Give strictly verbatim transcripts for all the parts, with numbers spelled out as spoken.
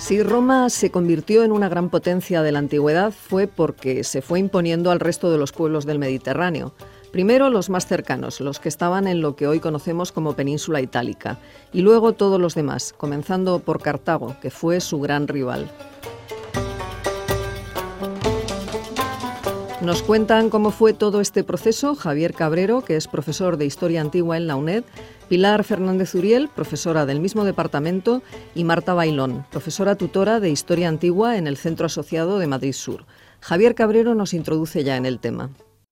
Si Roma se convirtió en una gran potencia de la antigüedad fue porque se fue imponiendo al resto de los pueblos del Mediterráneo. Primero los más cercanos, los que estaban en lo que hoy conocemos como Península Itálica, y luego todos los demás, comenzando por Cartago, que fue su gran rival. Nos cuentan cómo fue todo este proceso Javier Cabrero, que es profesor de Historia Antigua en la UNED, Pilar Fernández Uriel, profesora del mismo departamento, y Marta Bailón, profesora tutora de Historia Antigua en el Centro Asociado de Madrid Sur. Javier Cabrero nos introduce ya en el tema.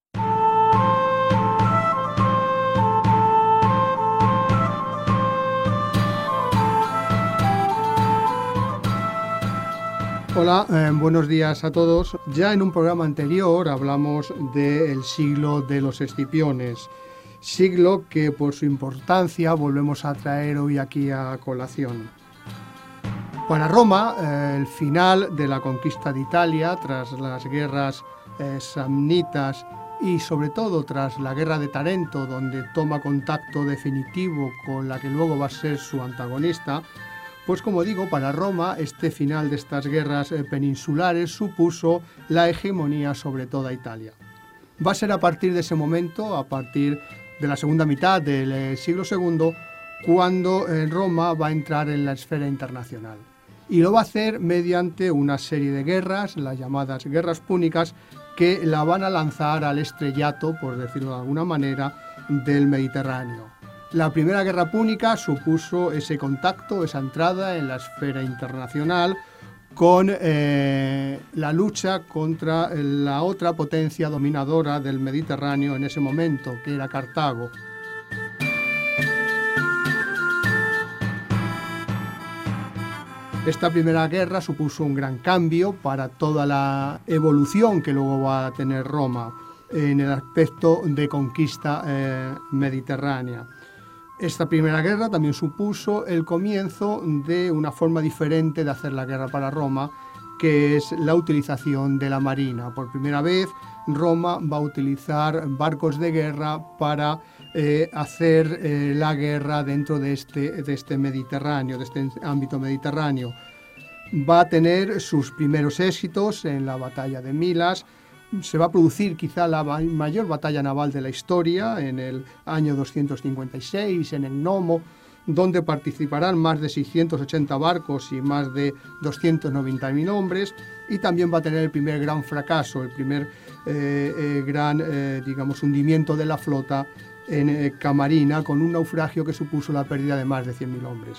Hola, eh, buenos días a todos. Ya en un programa anterior hablamos del siglo de los Escipiones, siglo que por su importancia volvemos a traer hoy aquí a colación. Para Roma, eh, el final de la conquista de Italia, tras las guerras eh, samnitas y sobre todo tras la guerra de Tarento, donde toma contacto definitivo con la que luego va a ser su antagonista, pues como digo, para Roma este final de estas guerras eh, peninsulares supuso la hegemonía sobre toda Italia. Va a ser a partir de ese momento, a partir de la segunda mitad del eh, siglo segundo, cuando eh, Roma va a entrar en la esfera internacional. Y lo va a hacer mediante una serie de guerras, las llamadas guerras púnicas, que la van a lanzar al estrellato, por decirlo de alguna manera, del Mediterráneo. La Primera Guerra Púnica supuso ese contacto, esa entrada en la esfera internacional con eh, la lucha contra la otra potencia dominadora del Mediterráneo en ese momento, que era Cartago. Esta primera guerra supuso un gran cambio para toda la evolución que luego va a tener Roma en el aspecto de conquista eh, mediterránea. Esta primera guerra también supuso el comienzo de una forma diferente de hacer la guerra para Roma, que es la utilización de la marina. Por primera vez, Roma va a utilizar barcos de guerra para eh, hacer eh, la guerra dentro de este, de este Mediterráneo, de este ámbito mediterráneo. Va a tener sus primeros éxitos en la batalla de Milas. Se va a producir quizá la mayor batalla naval de la historia en el año doscientos cincuenta y seis, en el Nomo, donde participarán más de seiscientos ochenta barcos y más de doscientos noventa mil hombres, y también va a tener el primer gran fracaso, el primer eh, eh, gran eh, digamos, hundimiento de la flota en eh, Camarina, con un naufragio que supuso la pérdida de más de cien mil hombres.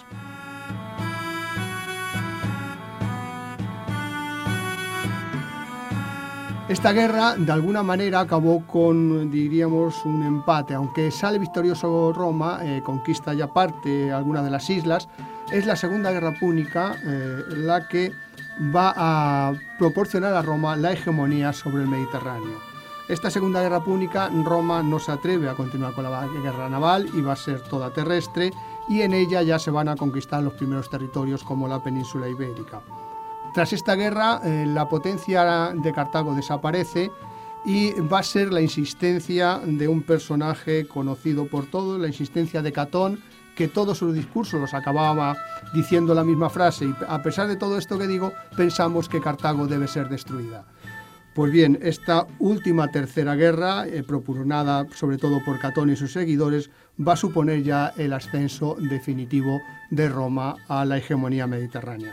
Esta guerra, de alguna manera, acabó con, diríamos, un empate. Aunque sale victorioso Roma, eh, conquista ya parte algunas de las islas, es la Segunda Guerra Púnica eh, la que va a proporcionar a Roma la hegemonía sobre el Mediterráneo. Esta Segunda Guerra Púnica, Roma no se atreve a continuar con la guerra naval y va a ser toda terrestre, y en ella ya se van a conquistar los primeros territorios como la península ibérica. Tras esta guerra, eh, la potencia de Cartago desaparece y va a ser la insistencia de un personaje conocido por todos, la insistencia de Catón, que todos sus discursos los acababa diciendo la misma frase, y a pesar de todo esto que digo, pensamos que Cartago debe ser destruida. Pues bien, esta última tercera guerra, eh, propugnada sobre todo por Catón y sus seguidores, va a suponer ya el ascenso definitivo de Roma a la hegemonía mediterránea.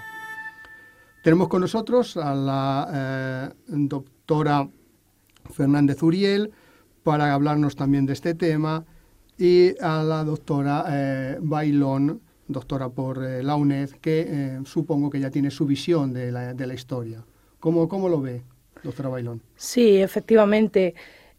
Tenemos con nosotros a la eh, doctora Fernández Uriel para hablarnos también de este tema, y a la doctora eh, Bailón, doctora por eh, la UNED, que eh, supongo que ya tiene su visión de la, de la historia. ¿Cómo, cómo lo ve, doctora Bailón? Sí, efectivamente.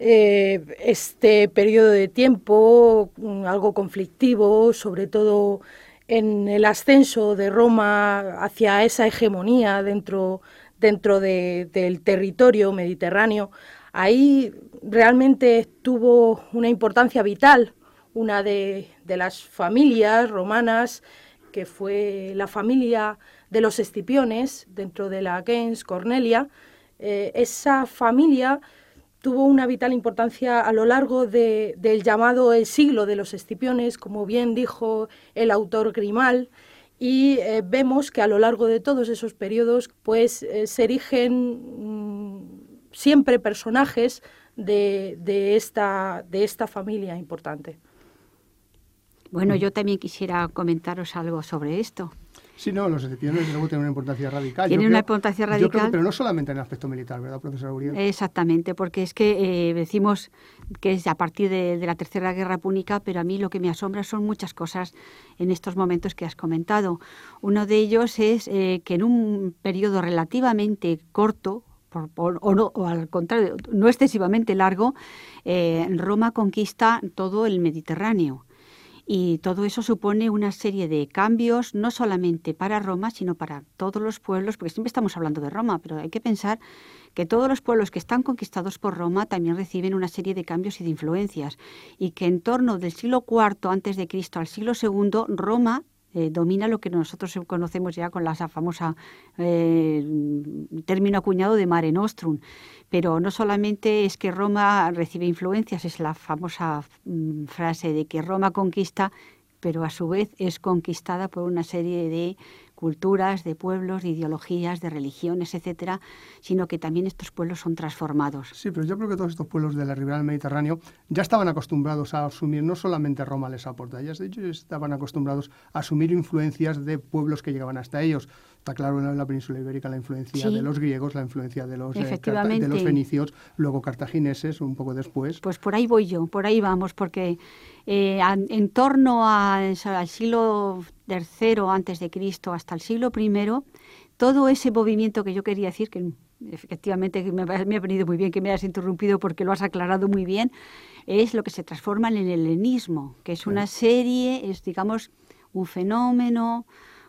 Eh, este periodo de tiempo, algo conflictivo, sobre todo en el ascenso de Roma hacia esa hegemonía dentro, dentro de, del territorio mediterráneo, ahí realmente tuvo una importancia vital una de, de las familias romanas, que fue la familia de los Escipiones, dentro de la gens Cornelia. Eh, esa familia tuvo una vital importancia a lo largo de, del llamado el siglo de los Escipiones, como bien dijo el autor Grimal, y eh, vemos que a lo largo de todos esos periodos pues eh, se erigen mmm, siempre personajes de, de, esta, de esta familia importante. Bueno, yo también quisiera comentaros algo sobre esto. Sí, no, los escipiones luego tienen una importancia radical. Tienen yo una creo, importancia radical. Yo creo, pero no solamente en el aspecto militar, ¿verdad, profesora Uriel? Exactamente, porque es que eh, decimos que es a partir de, de la Tercera Guerra Púnica, pero a mí lo que me asombra son muchas cosas en estos momentos que has comentado. Uno de ellos es eh, que en un periodo relativamente corto, por, por, o, no, o al contrario, no excesivamente largo, eh, Roma conquista todo el Mediterráneo. Y todo eso supone una serie de cambios, no solamente para Roma, sino para todos los pueblos, porque siempre estamos hablando de Roma, pero hay que pensar que todos los pueblos que están conquistados por Roma también reciben una serie de cambios y de influencias, y que en torno del siglo cuarto antes de Cristo al siglo segundo, Roma eh, domina lo que nosotros conocemos ya con la famosa eh, término acuñado de Mare Nostrum. Pero no solamente es que Roma recibe influencias, es la famosa mm, frase de que Roma conquista, pero a su vez es conquistada por una serie de culturas, de pueblos, de ideologías, de religiones, etcétera, sino que también estos pueblos son transformados. Sí, pero yo creo que todos estos pueblos de la ribera del Mediterráneo ya estaban acostumbrados a asumir, no solamente Roma les aporta, ellos de hecho estaban acostumbrados a asumir influencias de pueblos que llegaban hasta ellos. Está claro en la península ibérica la influencia sí. de los griegos, la influencia de los, eh, carta- de los fenicios, luego cartagineses un poco después. Pues por ahí voy yo, por ahí vamos, porque eh, en torno a, al siglo tercero antes de Cristo hasta el siglo primero, todo ese movimiento que yo quería decir, que efectivamente me, me ha venido muy bien que me hayas interrumpido porque lo has aclarado muy bien, es lo que se transforma en el helenismo, que es una serie, es digamos un fenómeno,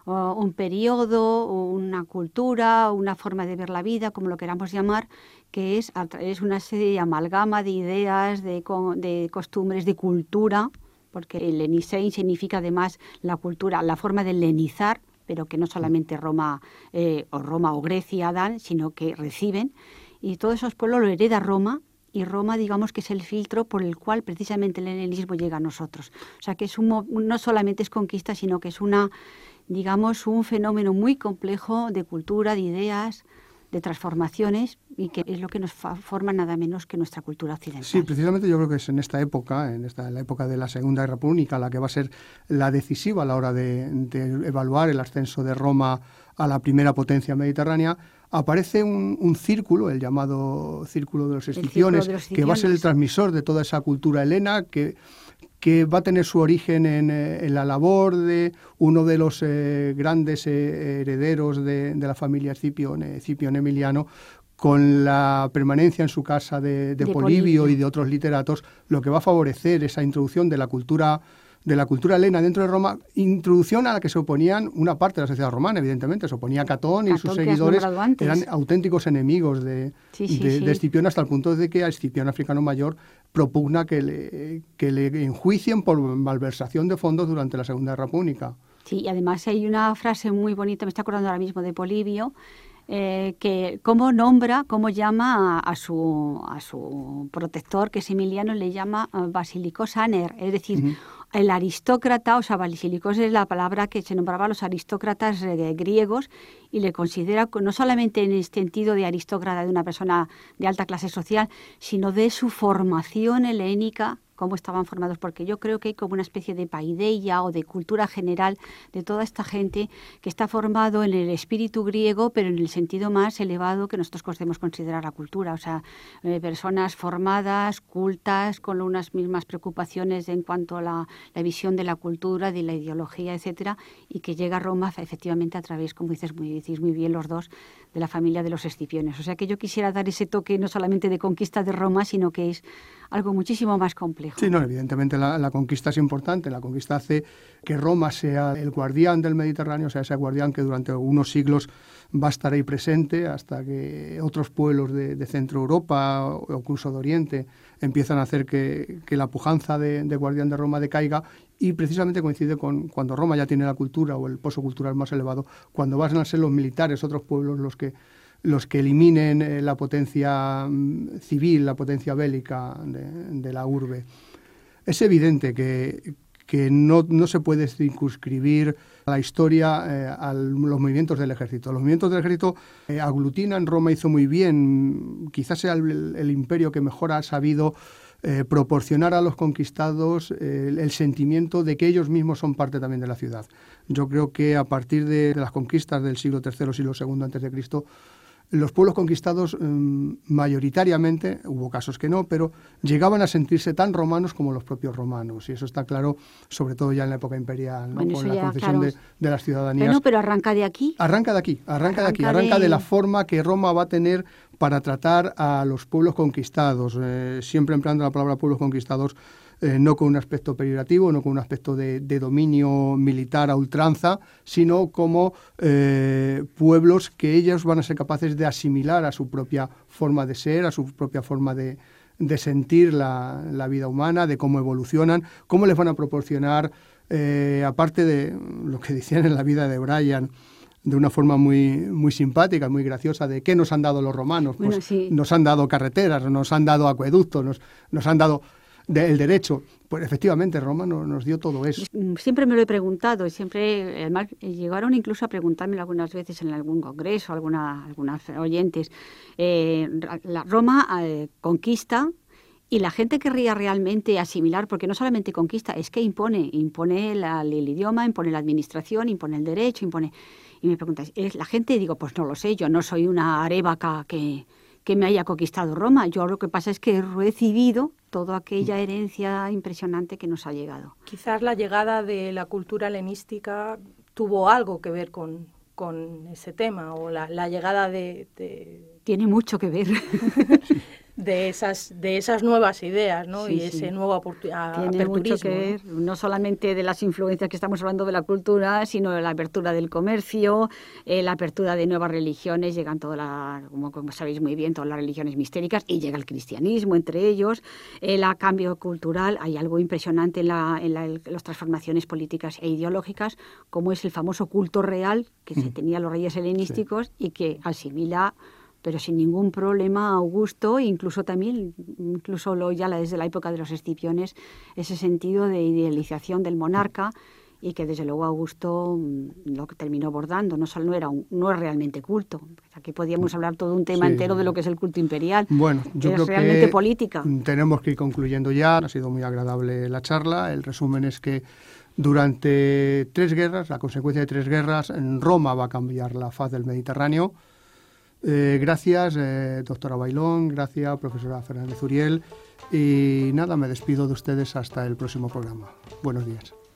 un periodo, una cultura, una forma de ver la vida, como lo queramos llamar, que es, es una serie de amalgama de ideas, de, de costumbres, de cultura, porque el helenisein significa además la cultura, la forma de helenizar, pero que no solamente Roma eh, o Roma o Grecia dan, sino que reciben, y todos esos pueblos lo hereda Roma, y Roma, digamos que es el filtro por el cual precisamente el helenismo llega a nosotros. O sea que es un, no solamente es conquista, sino que es una, digamos, un fenómeno muy complejo de cultura, de ideas, de transformaciones, y que es lo que nos fa- forma nada menos que nuestra cultura occidental. Sí, precisamente yo creo que es en esta época, en esta en la época de la Segunda Guerra Púnica, la que va a ser la decisiva a la hora de, de evaluar el ascenso de Roma a la primera potencia mediterránea, aparece un, un círculo, el llamado Círculo de los Escipiones, de los que va a ser el transmisor de toda esa cultura helena, que que va a tener su origen en, en la labor de uno de los eh, grandes eh, herederos de, de la familia Escipión, Escipión Emiliano, con la permanencia en su casa de, de, de Polibio, Polibio y de otros literatos, lo que va a favorecer esa introducción de la cultura de la cultura helena dentro de Roma, introducción a la que se oponían una parte de la sociedad romana, evidentemente, se oponía Catón, Catón y sus seguidores eran auténticos enemigos de, sí, sí, de, sí. de Escipión, hasta el punto de que a Escipión Africano Mayor propugna que le, que le enjuicien por malversación de fondos durante la Segunda Guerra Púnica. Sí, y además hay una frase muy bonita, me está acordando ahora mismo de Polibio, Eh, que cómo nombra, cómo llama a, a, su, a su protector, que es Emiliano, le llama uh, Basilicos Aner, es decir, uh-huh. el aristócrata, o sea, Basilicos es la palabra que se nombraba a los aristócratas eh, griegos, y le considera no solamente en el sentido de aristócrata, de una persona de alta clase social, sino de su formación helénica, cómo estaban formados, porque yo creo que hay como una especie de paideia o de cultura general de toda esta gente que está formado en el espíritu griego, pero en el sentido más elevado que nosotros podemos considerar la cultura, o sea, eh, personas formadas, cultas, con unas mismas preocupaciones en cuanto a la, la visión de la cultura, de la ideología, etcétera, y que llega a Roma efectivamente a través, como dices muy, decís muy bien los dos, de la familia de los Escipiones. O sea que yo quisiera dar ese toque no solamente de conquista de Roma, sino que es algo muchísimo más complejo. Sí, no, evidentemente la, la conquista es importante. La conquista hace que Roma sea el guardián del Mediterráneo, o sea, ese guardián que durante unos siglos va a estar ahí presente hasta que otros pueblos de, de Centro Europa o incluso de Oriente empiezan a hacer que, que la pujanza de, de guardián de Roma decaiga, y precisamente coincide con cuando Roma ya tiene la cultura o el pozo cultural más elevado, cuando van a ser los militares, otros pueblos, los que los que eliminen eh, la potencia mm, civil, la potencia bélica de, de la urbe. Es evidente que, que no, no se puede circunscribir a la historia eh, a los movimientos del ejército. Los movimientos del ejército eh, aglutinan, Roma hizo muy bien, quizás sea el, el imperio que mejor ha sabido eh, proporcionar a los conquistados eh, el, el sentimiento de que ellos mismos son parte también de la ciudad. Yo creo que a partir de, de las conquistas del siglo tercero, siglo segundo antes de Cristo, los pueblos conquistados mmm, mayoritariamente, hubo casos que no, pero llegaban a sentirse tan romanos como los propios romanos. Y eso está claro, sobre todo ya en la época imperial, ¿no? Bueno, con eso la ya, concesión claro. de, de las ciudadanías. Bueno, pero arranca de aquí. Arranca de aquí, arranca, de aquí, Arranca arranca de... de la forma que Roma va a tener para tratar a los pueblos conquistados, eh, siempre empleando la palabra pueblos conquistados, Eh, no con un aspecto peyorativo, no con un aspecto de, de dominio militar a ultranza, sino como eh, pueblos que ellos van a ser capaces de asimilar a su propia forma de ser, a su propia forma de, de sentir la, la vida humana, de cómo evolucionan, cómo les van a proporcionar, eh, aparte de lo que decían en la vida de Brian, de una forma muy, muy simpática, muy graciosa, de qué nos han dado los romanos. Pues bueno, sí. Nos han dado carreteras, nos han dado acueductos, nos, nos han dado... del derecho. Pues efectivamente Roma no, nos dio todo eso. Siempre me lo he preguntado, siempre, además llegaron incluso a preguntármelo algunas veces en algún congreso, alguna, algunas oyentes. Eh, la Roma eh, conquista y la gente querría realmente asimilar, porque no solamente conquista, es que impone, impone la, el idioma, impone la administración, impone el derecho, impone... Y me preguntas, ¿es la gente? Digo, pues no lo sé, yo no soy una arébaca que... que me haya conquistado Roma. Yo lo que pasa es que he recibido toda aquella herencia impresionante que nos ha llegado. Quizás la llegada de la cultura helenística tuvo algo que ver con, con ese tema, o la, la llegada de, de... Tiene mucho que ver. de esas de esas nuevas ideas, ¿no? Sí, y sí. ese nuevo aperturismo. Tiene mucho que ver, ¿no? No solamente de las influencias que estamos hablando de la cultura, sino de la apertura del comercio, eh, la apertura de nuevas religiones, llegan todas las, como, como sabéis muy bien, todas las religiones mistéricas, y llega el cristianismo entre ellos, el cambio cultural, hay algo impresionante en, la, en, la, en las transformaciones políticas e ideológicas, como es el famoso culto real que mm. se tenía a los reyes helenísticos, sí. y que asimila, pero sin ningún problema, Augusto, incluso también, incluso lo, ya desde la época de los Escipiones, ese sentido de idealización del monarca, y que desde luego Augusto lo que terminó bordando, no solo no era un, no es realmente culto. Aquí podríamos hablar todo un tema sí, entero de lo que es el culto imperial. Bueno, yo es creo realmente que política. Tenemos que ir concluyendo ya. Ha sido muy agradable la charla. El resumen es que durante tres guerras, la consecuencia de tres guerras, en Roma va a cambiar la faz del Mediterráneo. Eh, gracias, eh, doctora Bailón, gracias, profesora Fernández Uriel, y nada, me despido de ustedes hasta el próximo programa. Buenos días.